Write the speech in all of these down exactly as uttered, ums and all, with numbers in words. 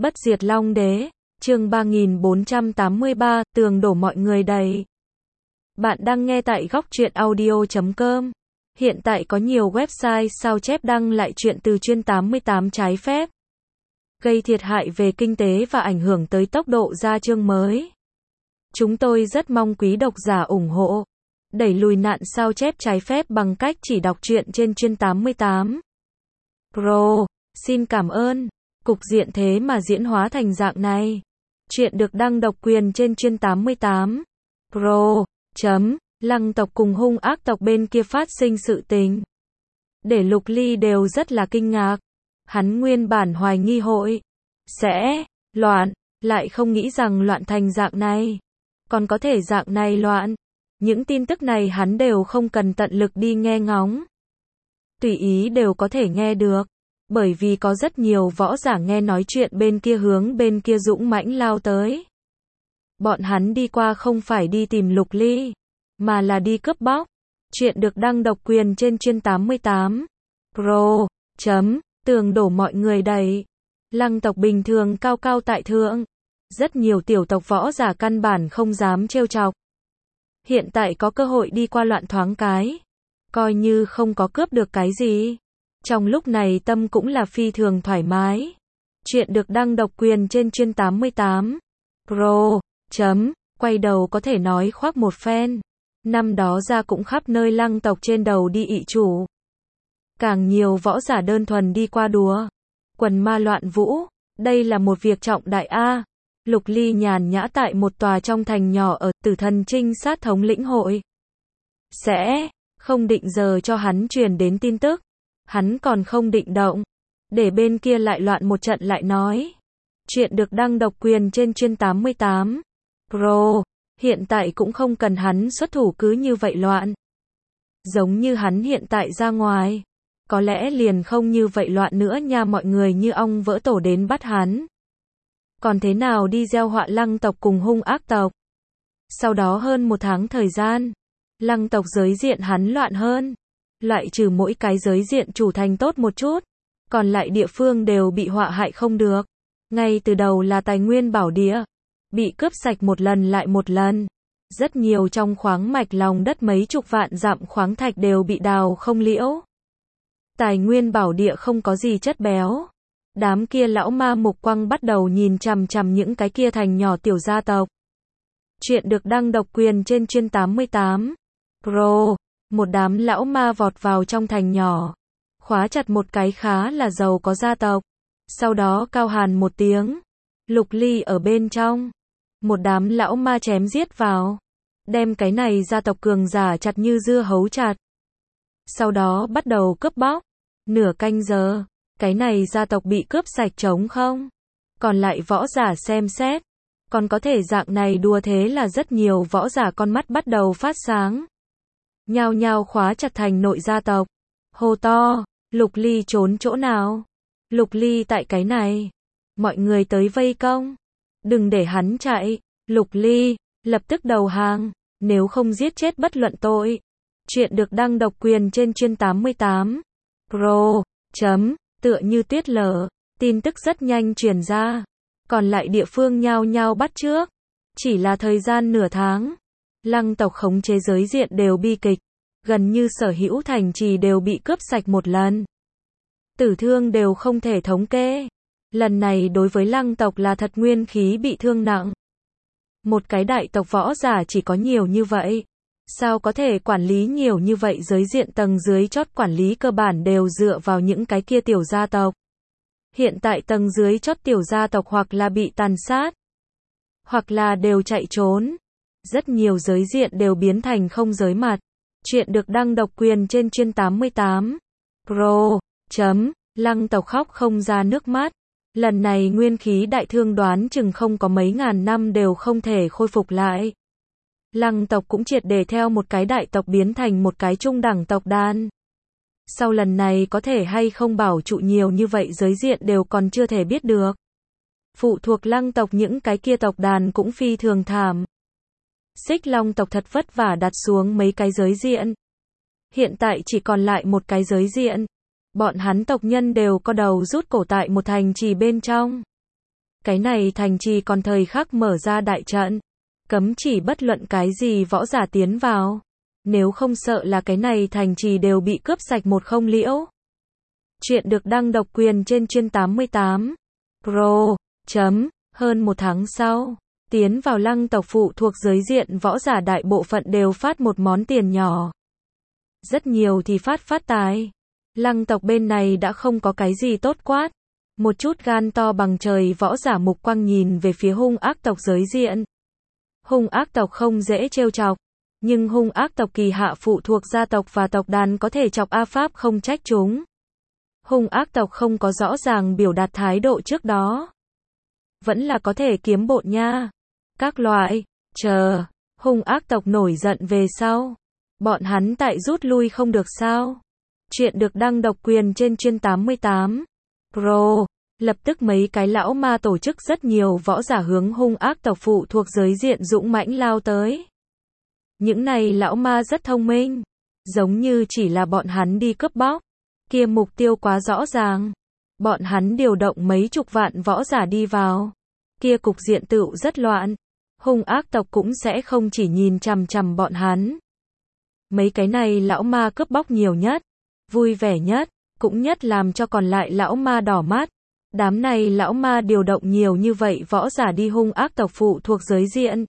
Bất diệt Long Đế, chương ba nghìn bốn trăm tám mươi ba, tường đổ mọi người đầy. Bạn đang nghe tại góc truyện audio chấm com. Hiện tại có nhiều website sao chép đăng lại truyện từ chuyên tám mươi tám trái phép, gây thiệt hại về kinh tế và ảnh hưởng tới tốc độ ra chương mới. Chúng tôi rất mong quý độc giả ủng hộ, đẩy lùi nạn sao chép trái phép bằng cách chỉ đọc truyện trên chuyên tám mươi tám Pro. Xin cảm ơn. Cục diện thế mà diễn hóa thành dạng này. Truyện được đăng độc quyền trên chuyên tám mươi tám Pro. Chấm. Lăng tộc cùng hung ác tộc bên kia phát sinh sự tình, để Lục Ly đều rất là kinh ngạc. Hắn nguyên bản hoài nghi hội sẽ loạn, lại không nghĩ rằng loạn thành dạng này. Còn có thể dạng này loạn. Những tin tức này hắn đều không cần tận lực đi nghe ngóng, tùy ý đều có thể nghe được. Bởi vì có rất nhiều võ giả nghe nói chuyện bên kia hướng bên kia dũng mãnh lao tới. Bọn hắn đi qua không phải đi tìm Lục Ly, mà là đi cướp bóc. Chuyện được đăng độc quyền trên chuyên tám mươi tám Pro. Chấm. Tường đổ mọi người đầy. Lăng tộc bình thường cao cao tại thượng, rất nhiều tiểu tộc võ giả căn bản không dám trêu chọc. Hiện tại có cơ hội đi qua loạn thoáng cái, coi như không có cướp được cái gì. Trong lúc này tâm cũng là phi thường thoải mái. Chuyện được đăng độc quyền trên chuyên tám mươi tám Pro. Chấm. Quay đầu có thể nói khoác một phen. Năm đó ra cũng khắp nơi lăng tộc trên đầu đi ị chủ. Càng nhiều võ giả đơn thuần đi qua đùa. Quần ma loạn vũ. Đây là một việc trọng đại a. Lục Ly nhàn nhã tại một tòa trong thành nhỏ ở Tử Thần trinh sát thống lĩnh hội. Sẽ không định giờ cho hắn truyền đến tin tức. Hắn còn không định động, để bên kia lại loạn một trận lại nói. Chuyện được đăng độc quyền trên chuyên tám mươi tám Pro. Hiện tại cũng không cần hắn xuất thủ cứ như vậy loạn. Giống như hắn hiện tại ra ngoài, có lẽ liền không như vậy loạn nữa nha, mọi người như ong vỡ tổ đến bắt hắn. Còn thế nào đi gieo họa lăng tộc cùng hung ác tộc. Sau đó hơn một tháng thời gian, lăng tộc giới diện hắn loạn hơn. Loại trừ mỗi cái giới diện chủ thành tốt một chút, còn lại địa phương đều bị họa hại không được. Ngay từ đầu là tài nguyên bảo địa, bị cướp sạch một lần lại một lần. Rất nhiều trong khoáng mạch lòng đất mấy chục vạn dặm khoáng thạch đều bị đào không liễu. Tài nguyên bảo địa không có gì chất béo. Đám kia lão ma mục quăng bắt đầu nhìn chằm chằm những cái kia thành nhỏ tiểu gia tộc. Chuyện được đăng độc quyền trên chuyên tám mươi tám Pro. Một đám lão ma vọt vào trong thành nhỏ, khóa chặt một cái khá là giàu có gia tộc. Sau đó cao hàn một tiếng, Lục Ly ở bên trong. Một đám lão ma chém giết vào, đem cái này gia tộc cường giả chặt như dưa hấu chặt. Sau đó bắt đầu cướp bóc. Nửa canh giờ, cái này gia tộc bị cướp sạch trống không. Còn lại võ giả xem xét, còn có thể dạng này đùa, thế là rất nhiều võ giả con mắt bắt đầu phát sáng. Nhao nhao khóa chặt thành nội gia tộc. Hô to, Lục Ly trốn chỗ nào? Lục Ly tại cái này. Mọi người tới vây công. Đừng để hắn chạy. Lục Ly, lập tức đầu hàng. Nếu không giết chết bất luận tội. Chuyện được đăng độc quyền trên chuyên tám mươi tám Pro. Chấm. Tựa như tuyết lở. Tin tức rất nhanh truyền ra. Còn lại địa phương nhao nhao bắt trước. Chỉ là thời gian nửa tháng, lăng tộc khống chế giới diện đều bi kịch. Gần như sở hữu thành trì đều bị cướp sạch một lần. Tử thương đều không thể thống kê. Lần này đối với lăng tộc là thật nguyên khí bị thương nặng. Một cái đại tộc võ giả chỉ có nhiều như vậy. Sao có thể quản lý nhiều như vậy, giới diện tầng dưới chót quản lý cơ bản đều dựa vào những cái kia tiểu gia tộc. Hiện tại tầng dưới chót tiểu gia tộc hoặc là bị tàn sát, hoặc là đều chạy trốn. Rất nhiều giới diện đều biến thành không giới mặt. Chuyện được đăng độc quyền trên chuyên tám mươi tám Pro. Chấm. Lăng tộc khóc không ra nước mắt. Lần này nguyên khí đại thương đoán chừng không có mấy ngàn năm đều không thể khôi phục lại. Lăng tộc cũng triệt để theo một cái đại tộc biến thành một cái trung đẳng tộc đàn. Sau lần này có thể hay không bảo trụ nhiều như vậy giới diện đều còn chưa thể biết được. Phụ thuộc lăng tộc những cái kia tộc đàn cũng phi thường thảm. Xích Long tộc thật vất vả đặt xuống mấy cái giới diện. Hiện tại chỉ còn lại một cái giới diện. Bọn hắn tộc nhân đều co đầu rút cổ tại một thành trì bên trong. Cái này thành trì còn thời khắc mở ra đại trận, cấm chỉ bất luận cái gì võ giả tiến vào. Nếu không sợ là cái này thành trì đều bị cướp sạch một không liễu. Chuyện được đăng độc quyền trên chuyên tám mươi tám. Pro. Chấm. Hơn một tháng sau, tiến vào Lăng tộc phụ thuộc giới diện võ giả đại bộ phận đều phát một món tiền nhỏ. Rất nhiều thì phát phát tài. Lăng tộc bên này đã không có cái gì tốt quát. Một chút gan to bằng trời võ giả mục quang nhìn về phía hung ác tộc giới diện. Hung ác tộc không dễ trêu chọc, nhưng hung ác tộc kỳ hạ phụ thuộc gia tộc và tộc đàn có thể chọc A Pháp không trách chúng. Hung ác tộc không có rõ ràng biểu đạt thái độ trước đó. Vẫn là có thể kiếm bộn nha. Các loại, chờ, hung ác tộc nổi giận về sau. Bọn hắn tại rút lui không được sao. Chuyện được đăng độc quyền trên chuyên tám mươi tám. Pro. Lập tức mấy cái lão ma tổ chức rất nhiều võ giả hướng hung ác tộc phụ thuộc giới diện dũng mãnh lao tới. Những này lão ma rất thông minh. Giống như chỉ là bọn hắn đi cướp bóc. Kia mục tiêu quá rõ ràng. Bọn hắn điều động mấy chục vạn võ giả đi vào. Kia cục diện tựu rất loạn. Hung ác tộc cũng sẽ không chỉ nhìn chằm chằm bọn hắn. Mấy cái này lão ma cướp bóc nhiều nhất, vui vẻ nhất, cũng nhất làm cho còn lại lão ma đỏ mắt. Đám này lão ma điều động nhiều như vậy võ giả đi hung ác tộc phụ thuộc giới diện.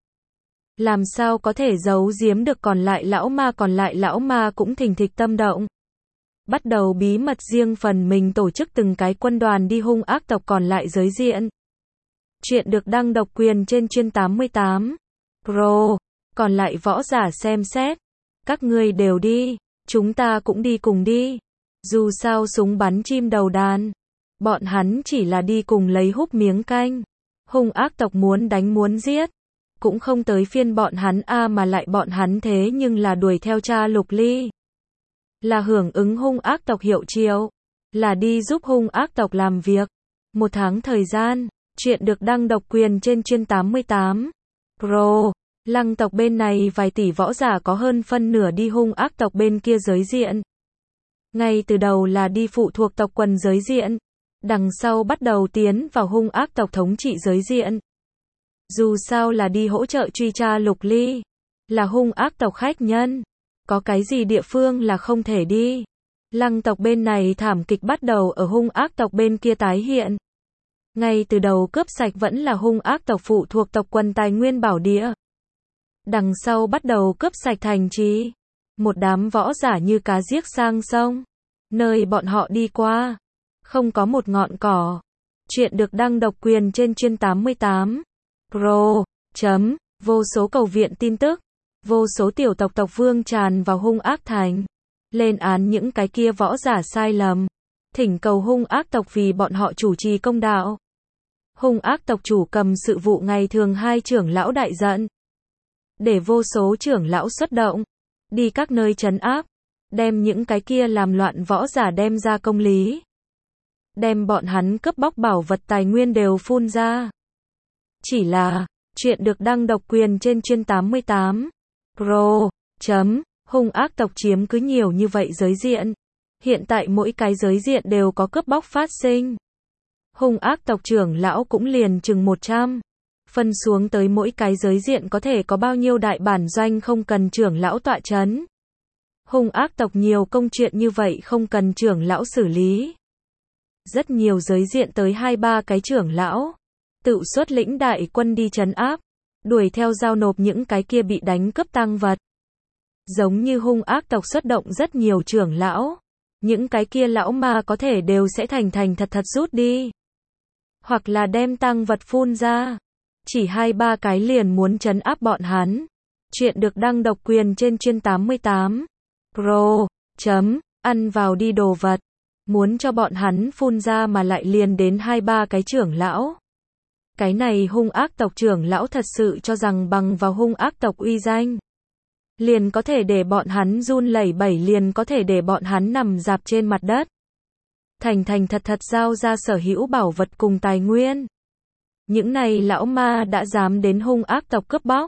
Làm sao có thể giấu giếm được còn lại lão ma còn lại lão ma cũng thình thịch tâm động. Bắt đầu bí mật riêng phần mình tổ chức từng cái quân đoàn đi hung ác tộc còn lại giới diện. Chuyện được đăng độc quyền trên chuyên tám mươi tám. Pro. Còn lại võ giả xem xét. Các ngươi đều đi. Chúng ta cũng đi cùng đi. Dù sao súng bắn chim đầu đàn. Bọn hắn chỉ là đi cùng lấy húp miếng canh. Hung ác tộc muốn đánh muốn giết. Cũng không tới phiên bọn hắn a mà lại bọn hắn thế nhưng là đuổi theo cha Lục Ly. Là hưởng ứng hung ác tộc hiệu triệu. Là đi giúp hung ác tộc làm việc. Một tháng thời gian. Chuyện được đăng độc quyền trên chuyên tám mươi tám. Pro. Lăng tộc bên này vài tỷ võ giả có hơn phân nửa đi hung ác tộc bên kia giới diện. Ngay từ đầu là đi phụ thuộc tộc quần giới diện. Đằng sau bắt đầu tiến vào hung ác tộc thống trị giới diện. Dù sao là đi hỗ trợ truy tra Lục Ly. Là hung ác tộc khách nhân. Có cái gì địa phương là không thể đi. Lăng tộc bên này thảm kịch bắt đầu ở hung ác tộc bên kia tái hiện. Ngay từ đầu cướp sạch vẫn là hung ác tộc phụ thuộc tộc quần tài nguyên bảo địa. Đằng sau bắt đầu cướp sạch thành trì. Một đám võ giả như cá giết sang sông. Nơi bọn họ đi qua. Không có một ngọn cỏ. Chuyện được đăng độc quyền trên chuyên tám mươi tám. Pro. Chấm. Vô số cầu viện tin tức. Vô số tiểu tộc tộc vương tràn vào hung ác thành. Lên án những cái kia võ giả sai lầm. Thỉnh cầu hung ác tộc vì bọn họ chủ trì công đạo. Hung ác tộc chủ cầm sự vụ ngày thường hai trưởng lão đại giận. Để vô số trưởng lão xuất động. Đi các nơi trấn áp. Đem những cái kia làm loạn võ giả đem ra công lý. Đem bọn hắn cướp bóc bảo vật tài nguyên đều phun ra. Chỉ là, chuyện được đăng độc quyền trên chuyên tám mươi tám. Pro. Chấm. Hung ác tộc chiếm cứ nhiều như vậy giới diện. Hiện tại mỗi cái giới diện đều có cướp bóc phát sinh. Hung ác tộc trưởng lão cũng liền chừng một trăm. Phân xuống tới mỗi cái giới diện có thể có bao nhiêu đại bản doanh không cần trưởng lão tọa chấn. Hung ác tộc nhiều công chuyện như vậy không cần trưởng lão xử lý. Rất nhiều giới diện tới hai ba cái trưởng lão. Tự xuất lĩnh đại quân đi trấn áp. Đuổi theo giao nộp những cái kia bị đánh cướp tang vật. Giống như hung ác tộc xuất động rất nhiều trưởng lão. Những cái kia lão ma có thể đều sẽ thành thành thật thật rút đi. Hoặc là đem tang vật phun ra. Chỉ hai ba cái liền muốn trấn áp bọn hắn. Chuyện được đăng độc quyền trên chuyên tám mươi tám. Pro. Chấm. Ăn vào đi đồ vật. Muốn cho bọn hắn phun ra mà lại liền đến hai ba cái trưởng lão. Cái này hung ác tộc trưởng lão thật sự cho rằng bằng vào hung ác tộc uy danh. Liền có thể để bọn hắn run lẩy bẩy liền có thể để bọn hắn nằm dạp trên mặt đất. Thành thành thật thật giao ra sở hữu bảo vật cùng tài nguyên. Những này lão ma đã dám đến hung ác tộc cướp bóc.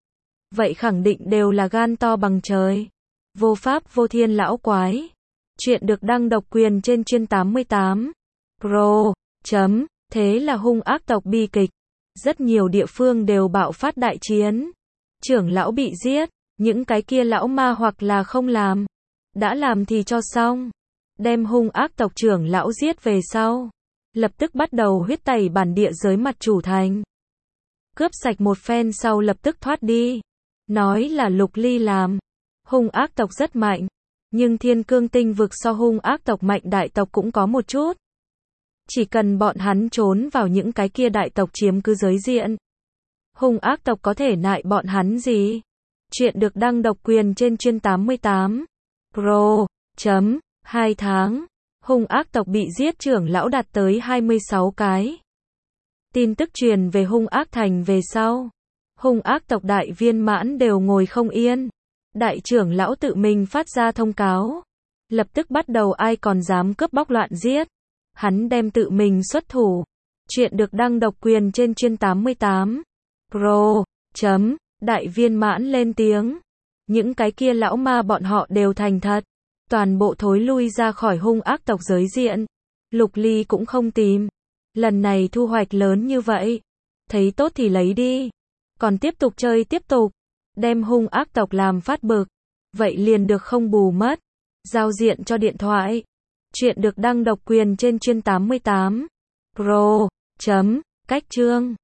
Vậy khẳng định đều là gan to bằng trời. Vô pháp vô thiên lão quái. Chuyện được đăng độc quyền trên chuyên tám mươi tám. Pro. Chấm. Thế là hung ác tộc bi kịch. Rất nhiều địa phương đều bạo phát đại chiến. Trưởng lão bị giết, những cái kia lão ma hoặc là không làm. Đã làm thì cho xong. Đem hung ác tộc trưởng lão giết về sau. Lập tức bắt đầu huyết tẩy bản địa giới mặt chủ thành. Cướp sạch một phen sau lập tức thoát đi. Nói là Lục Ly làm. Hung ác tộc rất mạnh. Nhưng thiên cương tinh vực so hung ác tộc mạnh đại tộc cũng có một chút. Chỉ cần bọn hắn trốn vào những cái kia đại tộc chiếm cứ giới diện. Hung ác tộc có thể nại bọn hắn gì? Chuyện được đăng độc quyền trên chuyên tám mươi tám. Pro. Chấm. Hai tháng. Hung ác tộc bị giết trưởng lão đạt tới hai mươi sáu cái. Tin tức truyền về hung ác thành về sau. Hung ác tộc đại viên mãn đều ngồi không yên. Đại trưởng lão tự mình phát ra thông cáo. Lập tức bắt đầu ai còn dám cướp bóc loạn giết. Hắn đem tự mình xuất thủ. Chuyện được đăng độc quyền trên chuyên tám mươi tám. Pro. Chấm. Đại viên mãn lên tiếng. Những cái kia lão ma bọn họ đều thành thật. Toàn bộ thối lui ra khỏi hung ác tộc giới diện. Lục Ly cũng không tìm. Lần này thu hoạch lớn như vậy. Thấy tốt thì lấy đi. Còn tiếp tục chơi tiếp tục. Đem hung ác tộc làm phát bực. Vậy liền được không bù mất. Giao diện cho điện thoại. Chuyện được đăng độc quyền trên chuyên tám mươi tám. Pro. Chấm. Cách chương.